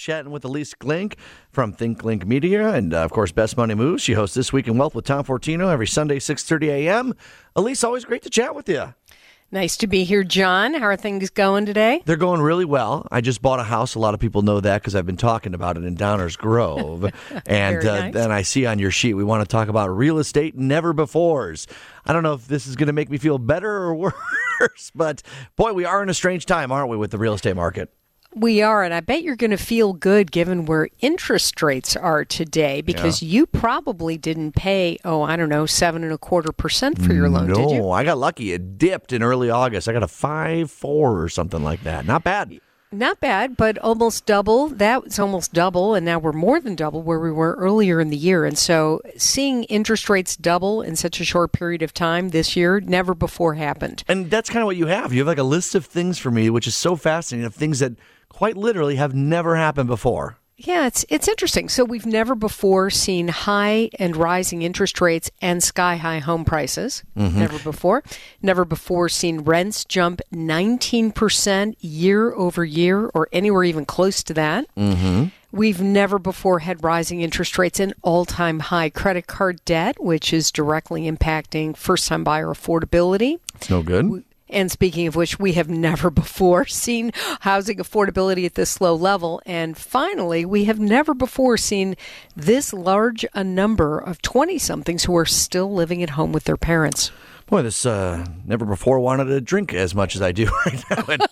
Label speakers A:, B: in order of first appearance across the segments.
A: chatting with Elise Glink from Think Link Media and, of course, Best Money Moves. She hosts This Week in Wealth with Tom Fortino every Sunday, 6:30 a.m. Elise, always great to chat with you.
B: Nice to be here, John. How are things going today?
A: They're going really well. I just bought a house. A lot of people know that because I've been talking about it in Downers Grove. And
B: nice.
A: Then I see on your sheet we want to talk about real estate never-befores. I don't know if this is going to make me feel better or worse, but boy, we are in a strange time, aren't we, with the real estate market?
B: We are, and I bet you're going to feel good given where interest rates are today because you probably didn't pay, 7.25% for your loan, did you?
A: No, I got lucky. It dipped in early August. I got a 5.4 or something like that. Not bad.
B: Not bad, but almost double. That was almost double, and now we're more than double where we were earlier in the year. And so seeing interest rates double in such a short period of time this year, never before happened.
A: And that's kind of what you have. You have like a list of things for me, which is so fascinating, of things that quite literally have never happened before.
B: Yeah, it's interesting. So we've never before seen high and rising interest rates and sky-high home prices. Mm-hmm. Never before. Never before seen rents jump 19% year over year or anywhere even close to that. Mm-hmm. We've never before had rising interest rates and all-time high credit card debt, which is directly impacting first-time buyer affordability.
A: It's no good.
B: And speaking of which, we have never before seen housing affordability at this low level. And finally, we have never before seen this large a number of 20-somethings who are still living at home with their parents.
A: Boy, this never before wanted to drink as much as I do right now at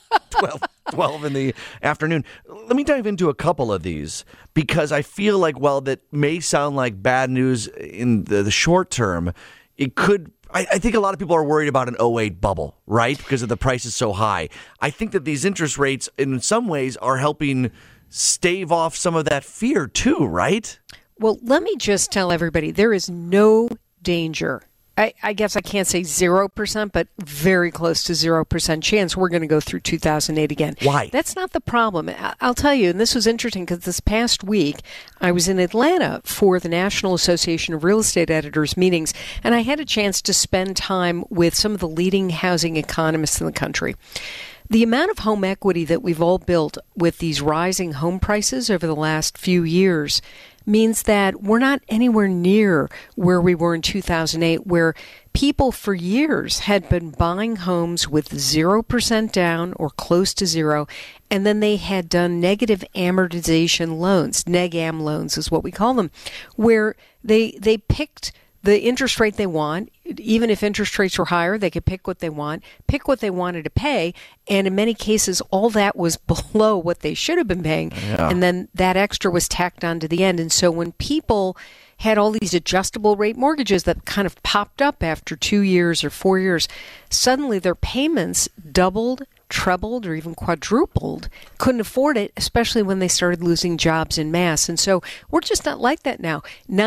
A: 12 in the afternoon. Let me dive into a couple of these because I feel like, while that may sound like bad news in the short term, it could. I think a lot of people are worried about an '08 bubble, right? Because of the prices so high. I think that these interest rates, in some ways, are helping stave off some of that fear too, right?
B: Well, let me just tell everybody, there is no danger. I guess I can't say 0%, but very close to 0% chance we're going to go through 2008 again.
A: Why?
B: That's not the problem. I'll tell you, and this was interesting because this past week I was in Atlanta for the National Association of Real Estate Editors meetings, and I had a chance to spend time with some of the leading housing economists in the country. The amount of home equity that we've all built with these rising home prices over the last few years means that we're not anywhere near where we were in 2008, where people for years had been buying homes with 0% down or close to zero, and then they had done negative amortization loans. Neg-am loans is what we call them, where they picked the interest rate they want. Even if interest rates were higher, they could pick what they want, pick what they wanted to pay. And in many cases, all that was below what they should have been paying. Yeah. And then that extra was tacked on to the end. And so when people had all these adjustable rate mortgages that kind of popped up after 2 years or 4 years, suddenly their payments doubled, trebled, or even quadrupled. Couldn't afford it, especially when they started losing jobs en masse. And so we're just not like that now.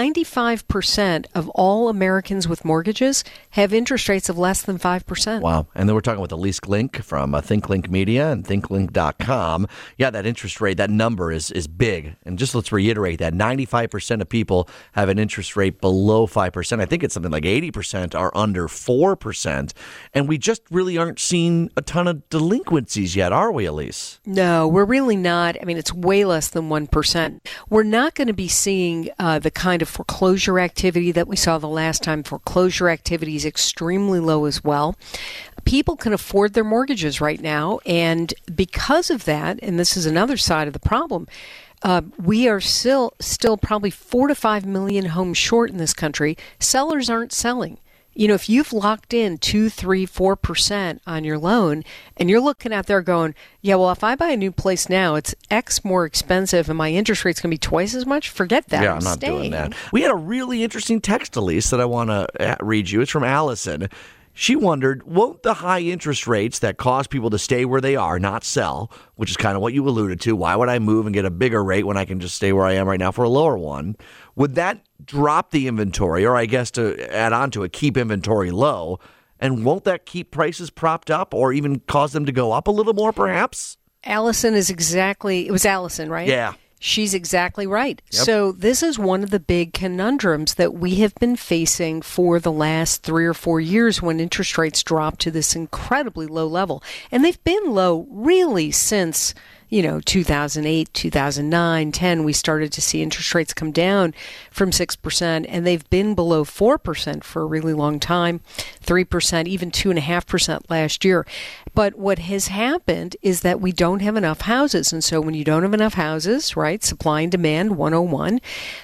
B: 95% of all Americans with mortgages have interest rates of less than 5%.
A: Wow. And then we're talking with Elise Glink from Think Link Media and thinklink.com. Yeah, that interest rate, that number is big. And just let's reiterate that 95% of people have an interest rate below 5%. I think it's something like 80% are under 4%. And we just really aren't seeing a ton of delinquencies yet, are we, Elise?
B: No, we're really not. I mean, it's way less than 1%. We're not going to be seeing the kind of foreclosure activity that we saw the last time. Foreclosure activity is extremely low as well. People can afford their mortgages right now, and because of that, and this is another side of the problem, we are still probably 4 to 5 million homes short in this country. Sellers aren't selling. You know, if you've locked in 2, 3, 4% on your loan and you're looking out there going, yeah, well, if I buy a new place now, it's X more expensive and my interest rate's going to be twice as much, forget that.
A: Yeah, I'm not doing that. We had a really interesting text, Elise, that I want to read you. It's from Allison. She wondered, won't the high interest rates that cause people to stay where they are, not sell, which is kind of what you alluded to, why would I move and get a bigger rate when I can just stay where I am right now for a lower one? Would that drop the inventory, or I guess to add on to it, keep inventory low? And won't that keep prices propped up or even cause them to go up a little more, perhaps?
B: Allison is exactly, it was Allison, right?
A: Yeah.
B: She's exactly right.
A: Yep.
B: So this is one of the big conundrums that we have been facing for the last 3 or 4 years when interest rates dropped to this incredibly low level. And they've been low really since, 2008, 2009, 10, we started to see interest rates come down from 6%, and they've been below 4% for a really long time, 3%, even 2.5% last year. But what has happened is that we don't have enough houses. And so when you don't have enough houses, right, supply and demand 101,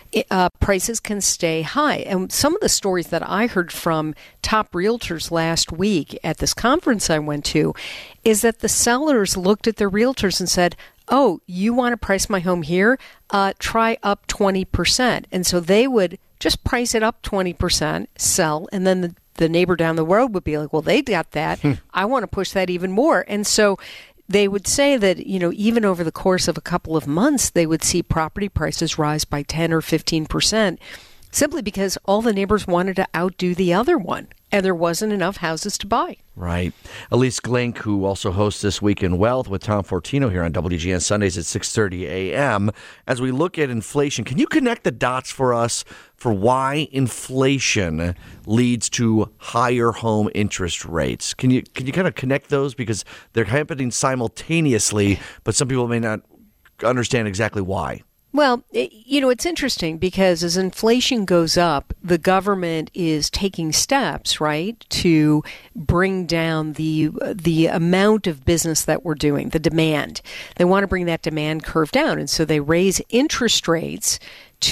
B: prices can stay high. And some of the stories that I heard from top realtors last week at this conference I went to is that the sellers looked at their realtors and said, oh, you want to price my home here? Try up 20%. And so they would just price it up 20%, sell, and then the neighbor down the road would be like, well, they got that. I want to push that even more. And so they would say that, even over the course of a couple of months, they would see property prices rise by 10 or 15%, simply because all the neighbors wanted to outdo the other one, and there wasn't enough houses to buy.
A: Right. Elise Glink, who also hosts This Week in Wealth with Tom Fortino here on WGN Sundays at 6:30 a.m. As we look at inflation, can you connect the dots for us for why inflation leads to higher home interest rates? Can you kind of connect those, because they're happening simultaneously, but some people may not understand exactly why?
B: Well, it's interesting because as inflation goes up, the government is taking steps, right, to bring down the amount of business that we're doing, the demand. They want to bring that demand curve down, and so they raise interest rates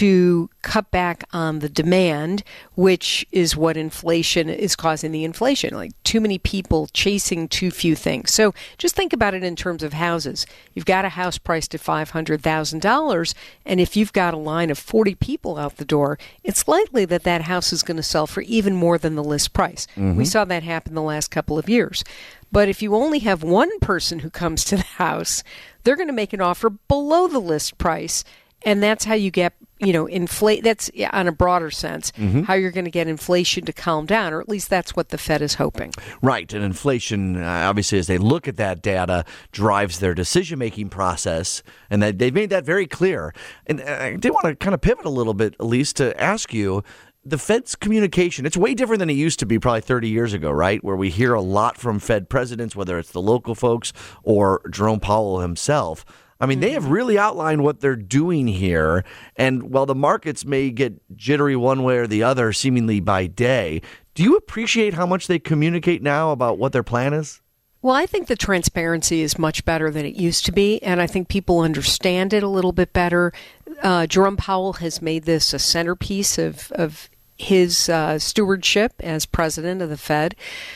B: to cut back on the demand, which is what inflation is causing the inflation, like too many people chasing too few things. So just think about it in terms of houses. You've got a house priced at $500,000, and if you've got a line of 40 people out the door, it's likely that that house is going to sell for even more than the list price. We saw that happen the last couple of years. But if you only have one person who comes to the house, they're going to make an offer below the list price, and that's how you get inflate. That's on a broader sense, how you're going to get inflation to calm down, or at least that's what the Fed is hoping.
A: Right. And inflation, obviously, as they look at that data, drives their decision-making process. And that they've made that very clear. And I did want to kind of pivot a little bit, Elise, to ask you, the Fed's communication, it's way different than it used to be probably 30 years ago, right? Where we hear a lot from Fed presidents, whether it's the local folks or Jerome Powell himself. I mean, they have really outlined what they're doing here. And while the markets may get jittery one way or the other, seemingly by day, do you appreciate how much they communicate now about what their plan is?
B: Well, I think the transparency is much better than it used to be, and I think people understand it a little bit better. Jerome Powell has made this a centerpiece of his stewardship as president of the Fed.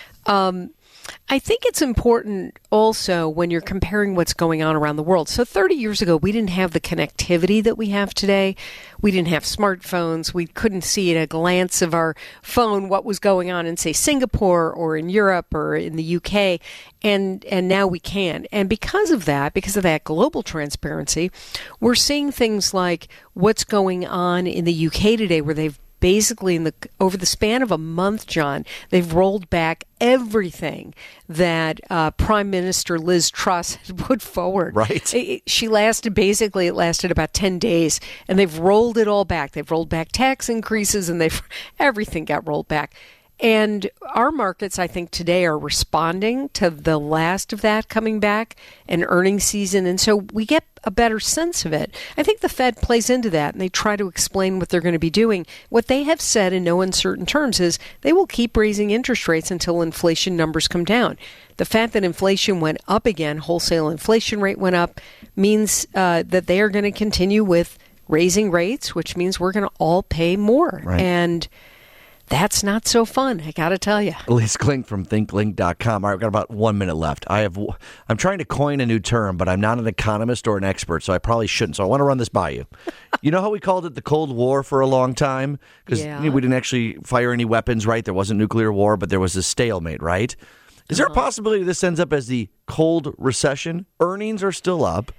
B: I think it's important also when you're comparing what's going on around the world. So 30 years ago, we didn't have the connectivity that we have today. We didn't have smartphones. We couldn't see at a glance of our phone what was going on in, say, Singapore or in Europe or in the UK. And now we can. And because of that global transparency, we're seeing things like what's going on in the UK today, where they've basically, over the span of a month, John, they've rolled back everything that Prime Minister Liz Truss had put forward.
A: Right.
B: It lasted about 10 days, and they've rolled it all back. They've rolled back tax increases, and everything got rolled back. And our markets, I think, today are responding to the last of that coming back, and earnings season. And so we get a better sense of it. I think the Fed plays into that, and they try to explain what they're going to be doing. What they have said in no uncertain terms is they will keep raising interest rates until inflation numbers come down. The fact that inflation went up again, wholesale inflation rate went up, means that they are going to continue with raising rates, which means we're going to all pay more.
A: Right.
B: And that's not so fun, I got to tell you.
A: Elise Glink from ThinkLink.com. All right, we've got about 1 minute left. I'm trying to coin a new term, but I'm not an economist or an expert, so I probably shouldn't. So I want to run this by you. You know how we called it the Cold War for a long time? Because we didn't actually fire any weapons, right? There wasn't nuclear war, but there was a stalemate, right? Is there a possibility this ends up as the cold recession? Earnings are still up.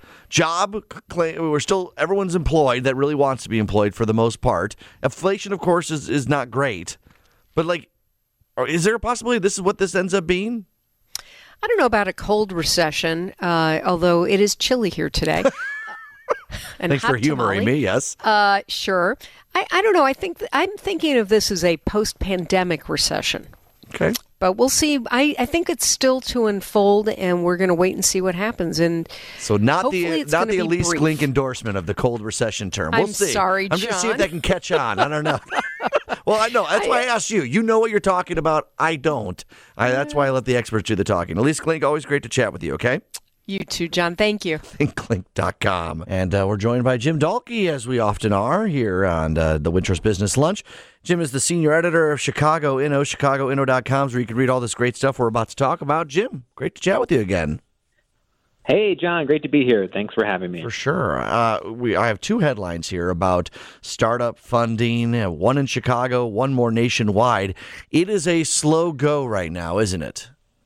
A: Everyone's employed that really wants to be employed for the most part. Inflation, of course, is not great. But, is there a possibility this is what this ends up being?
B: I don't know about a cold recession, although it is chilly here today.
A: Thanks for humoring me, yes.
B: Sure. I don't know. I'm thinking of this as a post-pandemic recession.
A: Okay.
B: But we'll see. I think it's still to unfold, and we're going to wait and see what happens. And
A: so not the Elise
B: brief.
A: Glink endorsement of the cold recession term. We'll see.
B: Sorry, John.
A: I'm going to see if that can catch on. I don't know. Well, I know. That's why I asked you. You know what you're talking about. I don't. That's why I let the experts do the talking. Elise Glink, always great to chat with you, okay?
B: You too, John. Thank you.
A: ThinkLink.com. And we're joined by Jim Dahlke, as we often are, here on the Wintrust Business Lunch. Jim is the senior editor of Chicago Inno, ChicagoInno.com, where you can read all this great stuff we're about to talk about. Jim, great to chat with you again.
C: Hey, John, great to be here. Thanks for having me.
A: For sure. I have two headlines here about startup funding, one in Chicago, one more nationwide. It is a slow go right now, isn't it?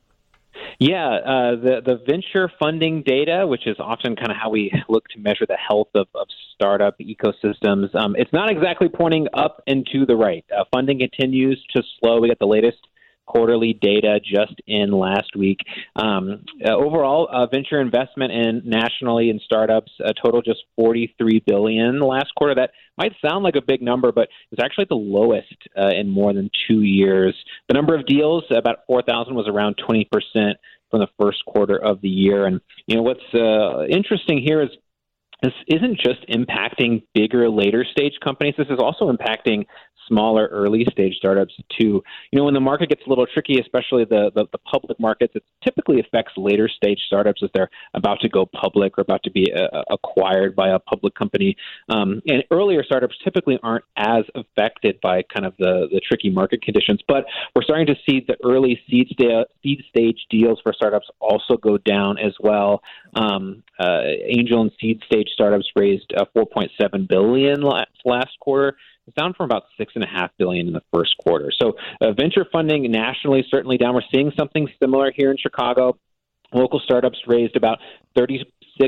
C: Yeah, the venture funding data, which is often kind of how we look to measure the health of startup ecosystems, it's not exactly pointing up and to the right. Funding continues to slow. We got the latest quarterly data just in last week. Overall, venture investment nationally in startups total just $43 billion last quarter. That might sound like a big number, but it's actually the lowest in more than 2 years. The number of deals, about 4,000, was around 20% from the first quarter of the year. And what's interesting here is this isn't just impacting bigger, later stage companies. This is also impacting smaller, early stage startups too. When the market gets a little tricky, especially the public markets, it typically affects later stage startups as they're about to go public or about to be acquired by a public company. And earlier startups typically aren't as affected by kind of the tricky market conditions. But we're starting to see the early seed stage deals for startups also go down as well. Angel and seed stage startups raised $4.7 billion last quarter. It's down from about $6.5 billion in the first quarter. So venture funding nationally is certainly down. We're seeing something similar here in Chicago. Local startups raised about 36%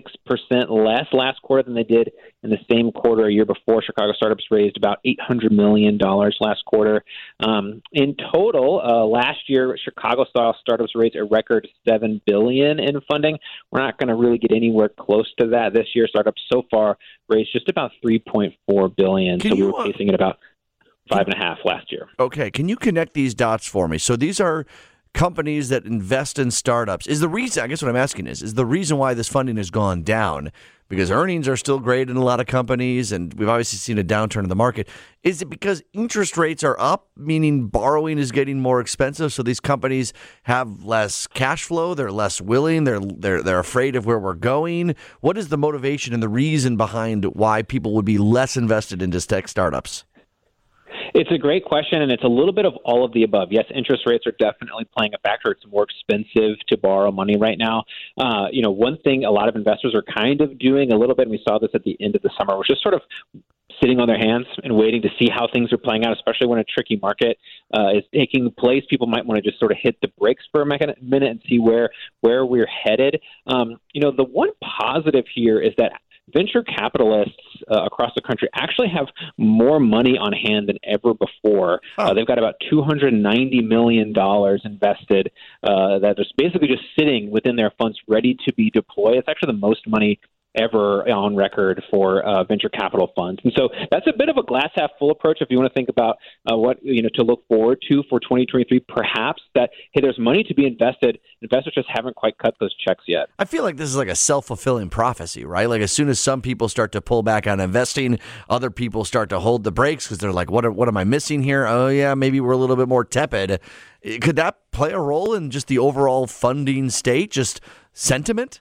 C: less last quarter than they did in the same quarter a year before. Chicago startups raised about $800 million last quarter. In total, last year, Chicago-style startups raised a record $7 billion in funding. We're not going to really get anywhere close to that this year. Startups so far raised just about $3.4 billion. So we were pacing at about 5.5 last year.
A: Okay, can you connect these dots for me? So these are companies that invest in startups. Is the reason, I guess what I'm asking is the reason why this funding has gone down, because earnings are still great in a lot of companies and we've obviously seen a downturn in the market, is it because interest rates are up, meaning borrowing is getting more expensive, so these companies have less cash flow, they're less willing, they're afraid of where we're going? What is the motivation and the reason behind why people would be less invested into tech startups?
C: It's a great question, and it's a little bit of all of the above. Yes, interest rates are definitely playing a factor. It's more expensive to borrow money right now. One thing a lot of investors are kind of doing a little bit, and we saw this at the end of the summer, was just sort of sitting on their hands and waiting to see how things are playing out, especially when a tricky market is taking place. People might want to just sort of hit the brakes for a minute and see where we're headed. The one positive here is that venture capitalists across the country actually have more money on hand than ever before. They've got about $290 million invested that is basically just sitting within their funds ready to be deployed. It's actually the most money ever on record for venture capital funds. And so that's a bit of a glass half full approach if you want to think about what to look forward to for 2023, perhaps that, hey, there's money to be invested. Investors just haven't quite cut those checks yet.
A: I feel like this is like a self-fulfilling prophecy, right? Like as soon as some people start to pull back on investing, other people start to hold the brakes because they're like, what am I missing here? Oh, yeah, maybe we're a little bit more tepid. Could that play a role in just the overall funding state, just sentiment?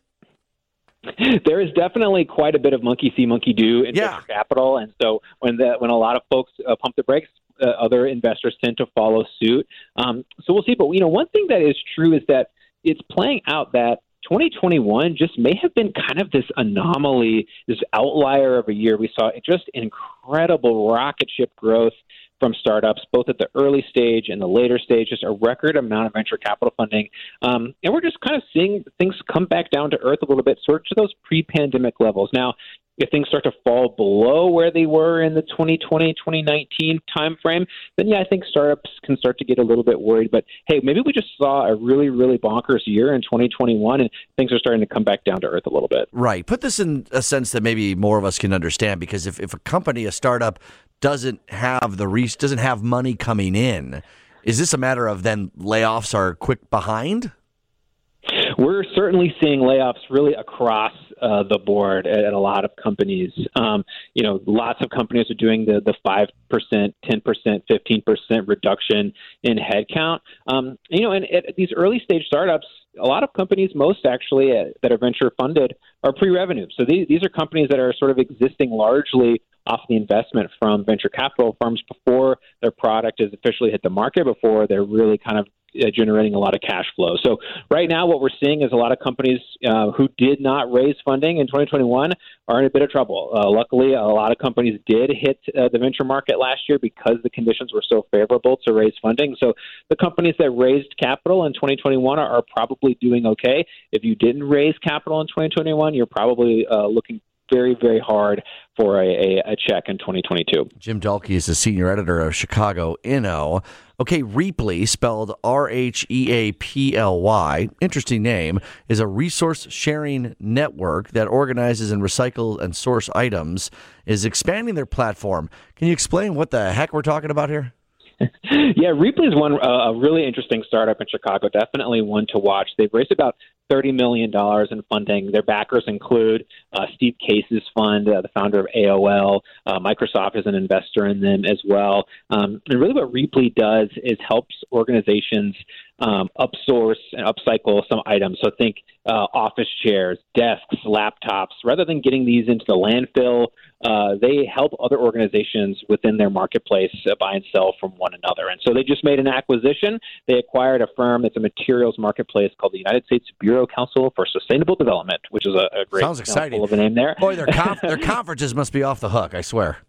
C: There is definitely quite a bit of monkey see, monkey do in venture capital, and so when a lot of folks pump the brakes, other investors tend to follow suit. So we'll see. But one thing that is true is that it's playing out that 2021 just may have been kind of this anomaly, this outlier of a year. We saw just incredible rocket ship growth from startups, both at the early stage and the later stage, just a record amount of venture capital funding. And we're just kind of seeing things come back down to earth a little bit, sort of to those pre-pandemic levels. Now, if things start to fall below where they were in the 2020, 2019 timeframe, then I think startups can start to get a little bit worried. But hey, maybe we just saw a really, really bonkers year in 2021 and things are starting to come back down to earth a little bit.
A: Right. Put this in a sense that maybe more of us can understand, because if a company, a startup, doesn't have money coming in, Is this a matter of then layoffs are quick behind?
C: We're certainly seeing layoffs really across the board at a lot of companies. Lots of companies are doing the 5%, 10%, 15% reduction in headcount. And at these early stage startups, a lot of companies, most actually that are venture funded, are pre-revenue. So these are companies that are sort of existing largely off the investment from venture capital firms before their product has officially hit the market, before they're really kind of generating a lot of cash flow. So right now what we're seeing is a lot of companies who did not raise funding in 2021 are in a bit of trouble. Luckily, a lot of companies did hit the venture market last year because the conditions were so favorable to raise funding. So the companies that raised capital in 2021 are probably doing okay. If you didn't raise capital in 2021, you're probably looking very, very hard for a check in 2022.
A: Jim Dahlke is the senior editor of Chicago Inno. Okay, Rheaply, spelled RHEAPLY, interesting name, is a resource-sharing network that organizes and recycles and source items, is expanding their platform. Can you explain what the heck we're talking about here?
C: Yeah, Rheaply is a really interesting startup in Chicago, definitely one to watch. They've raised about $30 million in funding. Their backers include Steve Case's fund, the founder of AOL. Microsoft is an investor in them as well. And really what Rheaply does is helps organizations upsource and upcycle some items. So think office chairs, desks, laptops. Rather than getting these into the landfill, they help other organizations within their marketplace buy and sell from one another. And so they just made an acquisition. They acquired a firm that's a materials marketplace called the United States Bureau Council for Sustainable Development, which is a great
A: Sounds exciting.
C: Of a name there.
A: Boy, their conferences must be off the hook, I swear.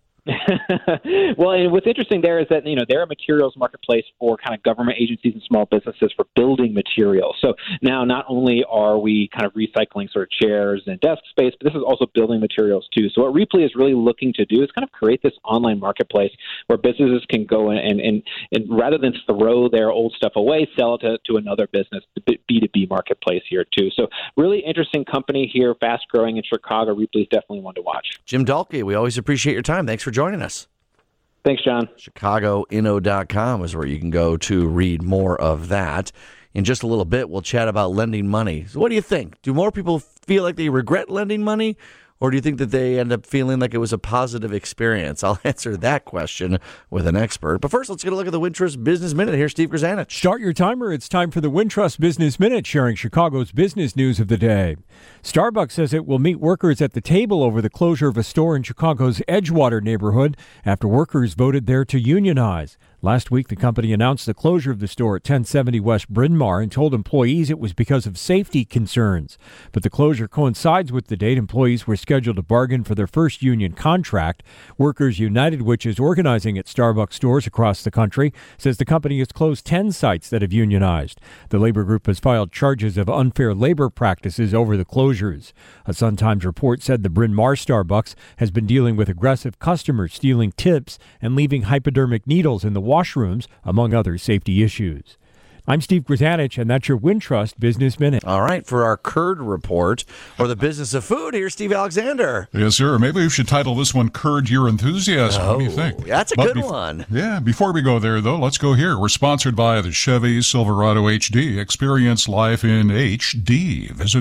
C: Well, and what's interesting there is that, they're a materials marketplace for kind of government agencies and small businesses for building materials. So now not only are we kind of recycling sort of chairs and desk space, but this is also building materials too. So what Rheaply is really looking to do is kind of create this online marketplace where businesses can go and rather than throw their old stuff away, sell it to another business, the B2B marketplace here too. So really interesting company here, fast growing in Chicago. Rheaply is definitely one to watch.
A: Jim Dahlke, we always appreciate your time. Thanks for joining us.
C: Thanks, John.
A: ChicagoInno.com is where you can go to read more of that. In just a little bit, we'll chat about lending money. So what do you think? Do more people feel like they regret lending money, or do you think that they end up feeling like it was a positive experience? I'll answer that question with an expert. But first, let's get a look at the Wintrust Business Minute. Here's Steve Grzanich.
D: Start your timer. It's time for the Wintrust Business Minute, sharing Chicago's business news of the day. Starbucks says it will meet workers at the table over the closure of a store in Chicago's Edgewater neighborhood after workers voted there to unionize. Last week, the company announced the closure of the store at 1070 West Bryn Mawr and told employees it was because of safety concerns. But the closure coincides with the date employees were scheduled to bargain for their first union contract. Workers United, which is organizing at Starbucks stores across the country, says the company has closed 10 sites that have unionized. The labor group has filed charges of unfair labor practices over the closures. A Sun-Times report said the Bryn Mawr Starbucks has been dealing with aggressive customers stealing tips and leaving hypodermic needles in the washrooms, among other safety issues. I'm Steve Grzanich, and that's your Wintrust Business Minute.
A: All right, for our Curd Report, or the business of food, here's Steve Alexander.
E: Yes, sir. Maybe we should title this one Curd Your Enthusiasm. What do you think?
A: That's a good one.
E: Yeah, before we go there, though, let's go here. We're sponsored by the Chevy Silverado HD. Experience life in HD. Visit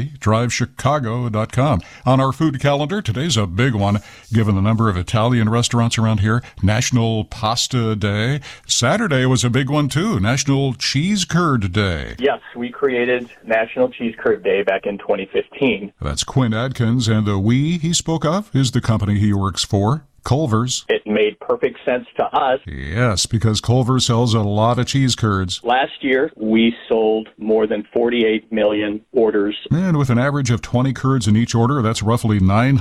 E: ChevyDriveChicago.com. On our food calendar, today's a big one. Given the number of Italian restaurants around here, National Pasta Day. Saturday was a big one, too. National Cheese Curd Day.
F: Yes, we created National Cheese Curd Day back in 2015.
E: That's Quinn Adkins, and the we he spoke of is the company he works for, Culver's.
F: It made perfect sense to us.
E: Yes, because Culver sells a lot of cheese curds.
F: Last year, we sold more than 48 million orders.
E: And with an average of 20 curds in each order, that's roughly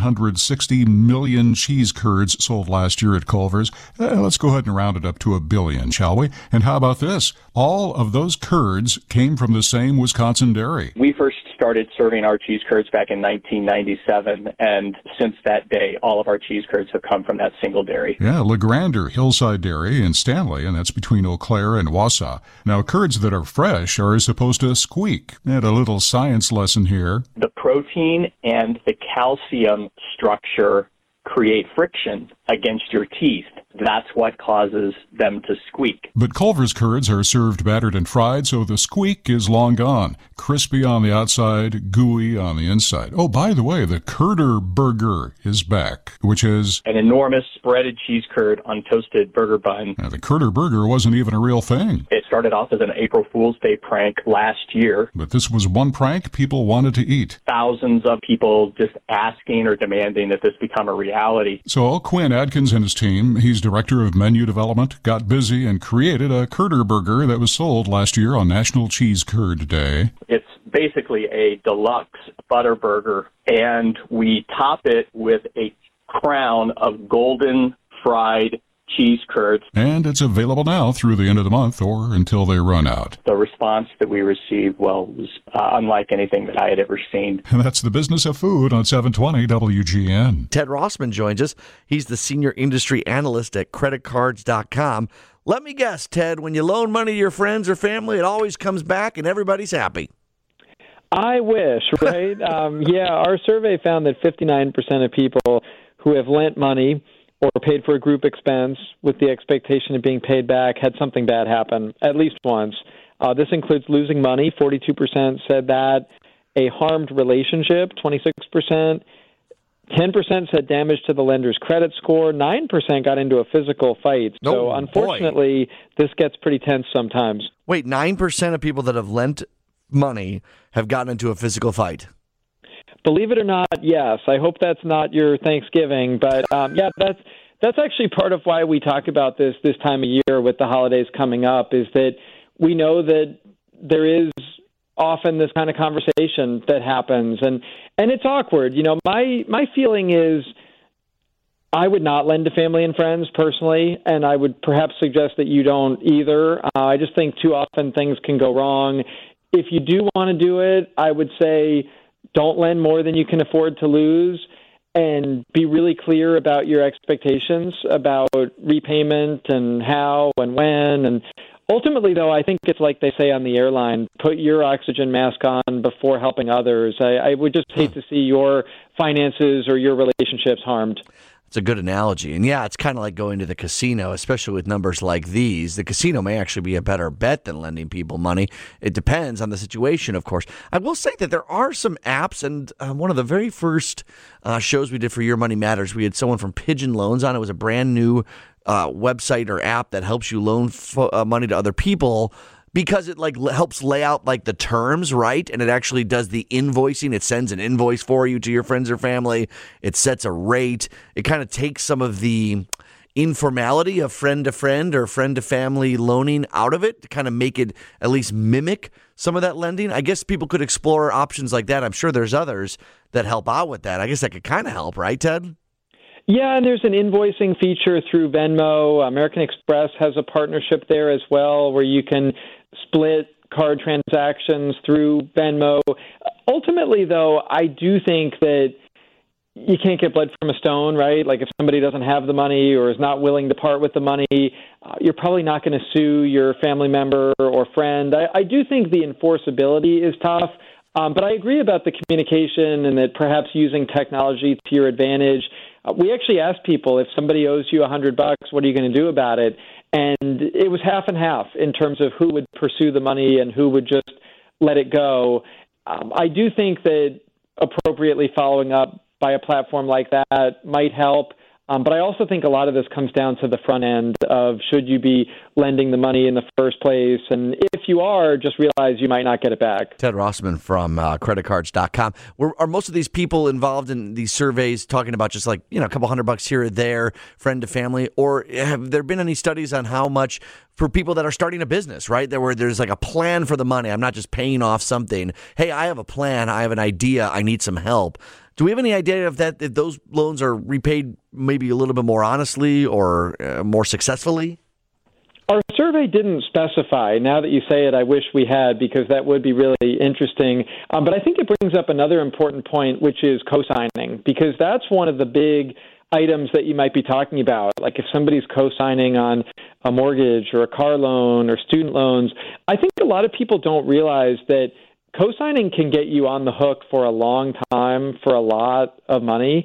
E: 960 million cheese curds sold last year at Culver's. Let's go ahead and round it up to 1 billion, shall we? And how about this? All of those curds came from the same Wisconsin dairy.
F: We first started serving our cheese curds back in 1997, and since that day, all of our cheese curds have come from that single dairy.
E: Yeah, LeGrander, Hillside Dairy, and Stanley, and that's between Eau Claire and Wausau. Now, curds that are fresh are supposed to squeak. And a little science lesson here.
F: The protein and the calcium structure create friction against your teeth. that's what causes them to squeak.
E: But Culver's curds are served battered and fried, so the squeak is long gone. Crispy on the outside, gooey on the inside. Oh, by the way, the Curder Burger is back, which is
F: an enormous breaded cheese curd on toasted burger bun.
E: Now, the Curder Burger wasn't even a real thing.
F: It started off as an April Fool's Day prank last year.
E: But this was one prank people wanted to eat.
F: Thousands of people just asking or demanding that this become a reality.
E: So Quinn Adkins and his team, he's director of menu development, got busy and created a Curder Burger that was sold last year on National Cheese Curd Day.
F: It's basically a deluxe butter burger, and we top it with a crown of golden fried cheese curds.
E: And it's available now through the end of the month or until they run out.
F: The response that we received, was unlike anything that I had ever seen.
E: And that's the business of food on 720 WGN.
A: Ted Rossman joins us. He's the senior industry analyst at creditcards.com. Let me guess, Ted, when you loan money to your friends or family, it always comes back and everybody's happy.
G: I wish, right? Our survey found that 59% of people who have lent money or paid for a group expense with the expectation of being paid back had something bad happen at least once. This includes losing money, 42% said that, a harmed relationship, 26%, 10% said damage to the lender's credit score, 9% got into a physical fight. So unfortunately, this gets pretty tense sometimes.
A: Wait, 9% of people that have lent money have gotten into a physical fight?
G: Believe it or not, yes. I hope that's not your Thanksgiving, but that's actually part of why we talk about this time of year with the holidays coming up, is that we know that there is often this kind of conversation that happens, and it's awkward. My feeling is I would not lend to family and friends personally, and I would perhaps suggest that you don't either. I just think too often things can go wrong. If you do want to do it, I would say don't lend more than you can afford to lose, and be really clear about your expectations about repayment and how and when. And ultimately, though, I think it's like they say on the airline, put your oxygen mask on before helping others. I would just hate to see your finances or your relationships harmed.
A: It's a good analogy. And yeah, it's kind of like going to the casino, especially with numbers like these. The casino may actually be a better bet than lending people money. It depends on the situation, of course. I will say that there are some apps, and one of the very first shows we did for Your Money Matters, we had someone from Pigeon Loans on. It was a brand new website or app that helps you loan money to other people, because it helps lay out the terms, right? And it actually does the invoicing. It sends an invoice for you to your friends or family. It sets a rate. It kind of takes some of the informality of friend to friend or friend to family loaning out of it to kind of make it at least mimic some of that lending. I guess people could explore options like that. I'm sure there's others that help out with that. I guess that could kind of help, right, Ted?
G: Yeah, and there's an invoicing feature through Venmo. American Express has a partnership there as well, where you can split card transactions through Venmo. Ultimately, though, I do think that you can't get blood from a stone, right? Like if somebody doesn't have the money or is not willing to part with the money, you're probably not going to sue your family member or friend. I do think the enforceability is tough, but I agree about the communication and that perhaps using technology to your advantage. We actually asked people, if somebody owes you $100, what are you going to do about it? And it was half and half in terms of who would pursue the money and who would just let it go. I do think that appropriately following up by a platform like that might help. But I also think a lot of this comes down to the front end of should you be lending the money in the first place? And if you are, just realize you might not get it back.
A: Ted Rossman from creditcards.com. Are most of these people involved in these surveys talking about just a couple $100 here or there, friend to family? Or have there been any studies on how much for people that are starting a business, right? Where there's a plan for the money. I'm not just paying off something. Hey, I have a plan. I have an idea. I need some help. Do we have any idea if those loans are repaid maybe a little bit more honestly or more successfully?
G: Our survey didn't specify. Now that you say it, I wish we had, because that would be really interesting. But I think it brings up another important point, which is co-signing, because that's one of the big items that you might be talking about. Like if somebody's co-signing on a mortgage or a car loan or student loans, I think a lot of people don't realize that co-signing can get you on the hook for a long time for a lot of money.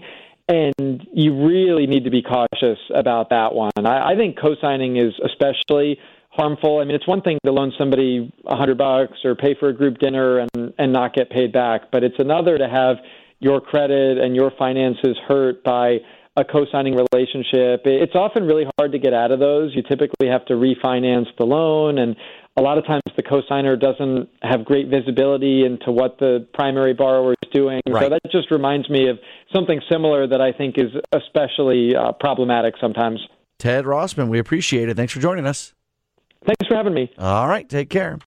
G: And you really need to be cautious about that one. I think co-signing is especially harmful. I mean, it's one thing to loan somebody $100 or pay for a group dinner and not get paid back, but it's another to have your credit and your finances hurt by a co-signing relationship. It's often really hard to get out of those. You typically have to refinance the loan, and a lot of times the co-signer doesn't have great visibility into what the primary borrower is doing.
A: Right.
G: So that just reminds me of something similar that I think is especially problematic sometimes.
A: Ted Rossman, we appreciate it. Thanks for joining us.
G: Thanks for having me.
A: All right, take care.